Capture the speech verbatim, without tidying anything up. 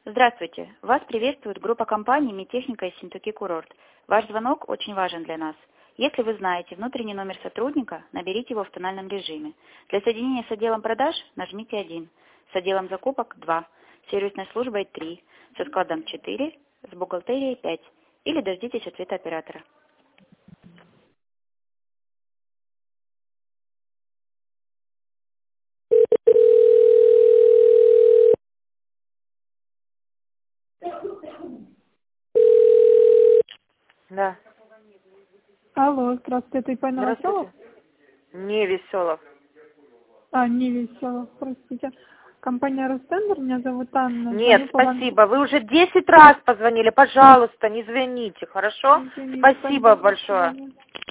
Здравствуйте. Вас приветствует группа компаний «Медтехника» из Синтуки Курорт. Ваш звонок очень важен для нас. Если вы знаете внутренний номер сотрудника, наберите его в тональном режиме. Для соединения с отделом продаж нажмите один, с отделом закупок два, с сервисной службой три, со складом четыре, с бухгалтерией пять или дождитесь ответа оператора. Да. Алло, здравствуйте, это Ипай Новоселов? Здравствуйте. Не Веселов. А, не Веселов, простите. Компания Ростендер, меня зовут Анна. Нет, Звоню по вам- спасибо. Вы уже десять раз позвонили. Пожалуйста, не звоните, хорошо? Извините, Спасибо спасибо, до большое. свидания.